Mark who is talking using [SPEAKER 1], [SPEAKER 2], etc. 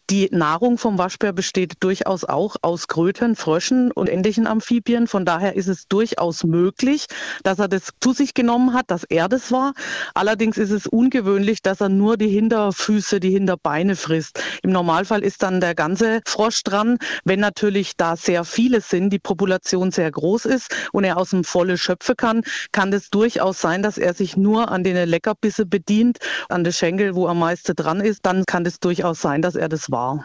[SPEAKER 1] Die Nahrung vom Waschbär besteht durchaus auch aus Kröten, Fröschen und ähnlichen Amphibien. Von daher ist es durchaus möglich, dass er das zu sich genommen hat, dass er das war. Allerdings ist es ungewöhnlich, dass er nur die Hinterfüße, die Hinterbeine frisst. Im Normalfall ist dann der ganze Frosch dran. Wenn natürlich da sehr viele sind, die Population sehr groß ist und er aus dem Volle schöpfen kann es durchaus sein, dass er sich nur an den Leckerbisse bedient, an den Schenkel, wo am meisten dran ist. Dann kann es durchaus sein, dass er das war.